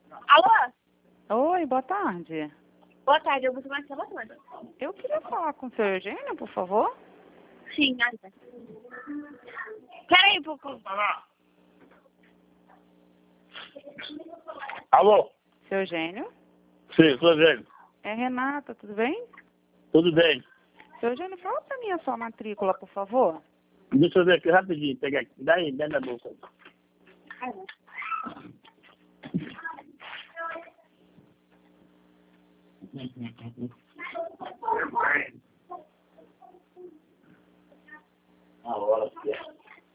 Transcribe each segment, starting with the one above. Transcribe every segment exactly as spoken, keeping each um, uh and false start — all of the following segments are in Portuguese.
Alô? Oi, boa tarde. Boa tarde, eu vou tomar essa toda. Eu queria falar com o seu Eugênio, por favor. Sim, nada. Peraí, um pouco. Alô? Seu Eugênio? Sim, sou Eugênio. É Renata, tudo bem? Tudo bem? Seu Eugênio, fala pra mim a sua matrícula, por favor. Deixa eu ver aqui rapidinho, pegar aqui. Dá aí, dentro da bolsa. A hora que é.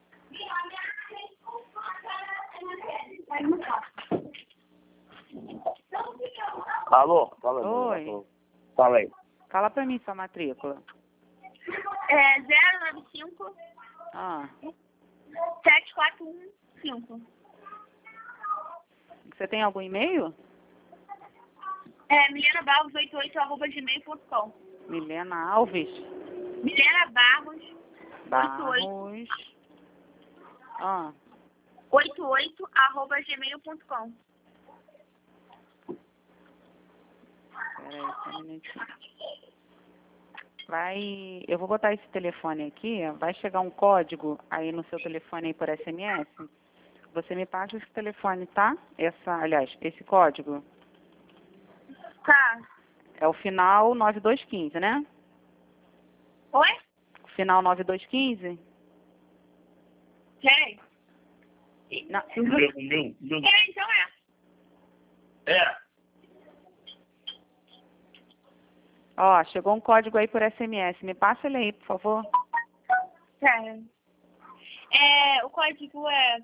Alô? Fala aí. Oi. Fala aí. Fala pra mim sua matrícula. É zero nove cinco Ah, sete quatro um cinco. você tem algum e-mail? É Milena Barros oitenta e oito arroba gmail ponto com. Milena Alves? Milena Barros Barros. Ah, oitenta e oito arroba gmail ponto com. peraí, só um minutinho. Vai, eu vou botar esse telefone aqui, vai chegar um código aí no seu telefone aí por S M S. Você me passa esse telefone, tá? Essa, aliás, esse código. Tá. É o final nove dois um cinco, né? Oi? Final nove dois um cinco? Peraí. Não. O meu, o meu, o meu. É, então é. É. Ó, chegou um código aí por S M S. Me passa ele aí, por favor. Tá. É, o código é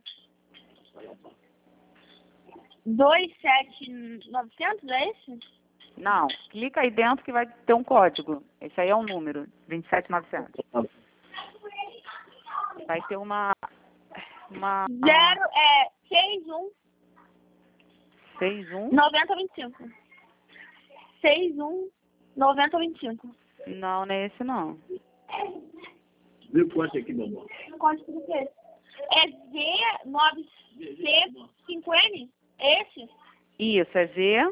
dois sete nove zero zero, é esse? Não, clica aí dentro que vai ter um código. Esse aí é um número, vinte e sete novecentos. Vai ter uma... uma Zero é seis um seis um? noventa vinte e cinco. seis um noventa vinte e cinco. Não, não é esse não. Viu o código aqui, mamãe? O código do quê? É Z nove C cinco N? Esse? Isso, é Z.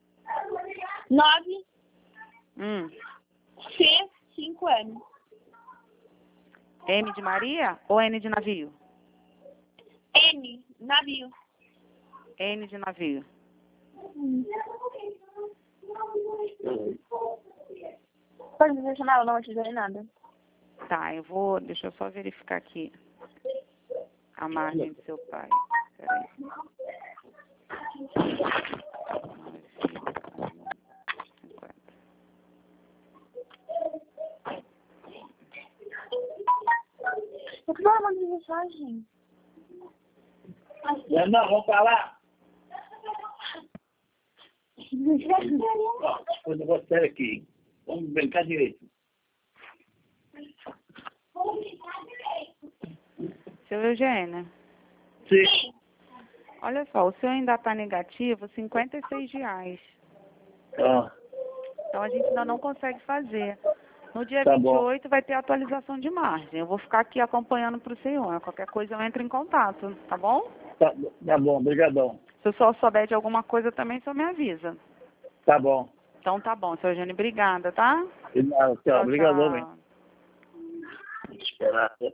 nove Hum. C cinco N. M de Maria ou N de navio? N, navio. N de navio. Pode me mencionar, eu não utilizei nada. Tá, eu vou... Deixa eu só verificar aqui a margem do seu pai. Peraí. Eu que mandar mensagem. Não, não, vamos falar. Ó, foi um negócio sério aqui. Vamos brincar direito. Seu Eugênio, Sim. olha só, o seu ainda está negativo cinquenta e seis reais. Ah, Então a gente ainda não consegue fazer. No dia Tá vinte e oito bom. vai ter atualização de margem. Eu vou ficar aqui acompanhando para o senhor. Qualquer coisa eu entro em contato, tá bom? Tá, tá bom, obrigadão. Se o senhor souber de alguma coisa também, o senhor me avisa. Tá bom. Então tá bom, seu Eugênio, obrigada, tá? Tchau, tchau. Obrigadão, hein? Tchau. Vou esperar.